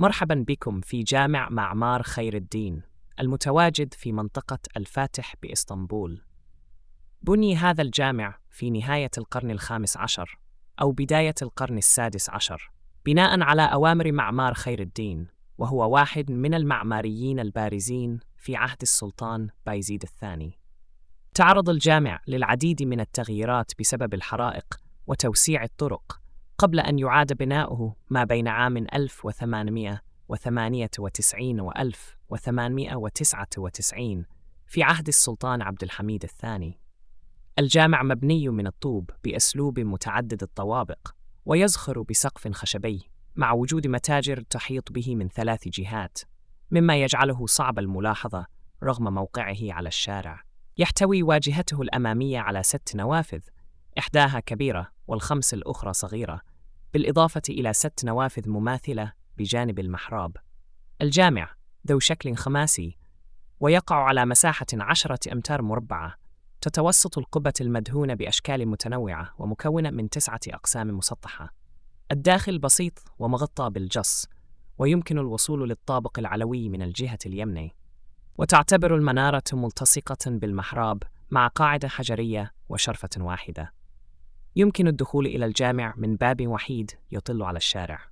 مرحبا بكم في جامع معمار خير الدين المتواجد في منطقة الفاتح بإسطنبول. بني هذا الجامع في نهاية القرن الخامس عشر أو بداية القرن السادس عشر بناء على أوامر معمار خير الدين، وهو واحد من المعماريين البارزين في عهد السلطان بايزيد الثاني. تعرض الجامع للعديد من التغييرات بسبب الحرائق وتوسيع الطرق قبل أن يعاد بناؤه ما بين عام 1898 و 1899 في عهد السلطان عبد الحميد الثاني. الجامع مبني من الطوب بأسلوب متعدد الطوابق، ويزخر بسقف خشبي مع وجود متاجر تحيط به من 3 جهات، مما يجعله صعب الملاحظة رغم موقعه على الشارع. يحتوي واجهته الأمامية على 6 نوافذ، إحداها كبيرة والخمس الأخرى صغيرة، بالإضافة إلى 6 نوافذ مماثلة بجانب المحراب. الجامع ذو شكل خماسي، ويقع على مساحة 10 أمتار مربعة، تتوسط القبة المدهونة بأشكال متنوعة ومكونة من 9 أقسام مسطحة. الداخل بسيط ومغطى بالجص، ويمكن الوصول للطابق العلوي من الجهة اليمنى، وتعتبر المنارة ملتصقة بالمحراب مع قاعدة حجرية وشرفة واحدة. يمكن الدخول إلى الجامع من باب وحيد يطل على الشارع.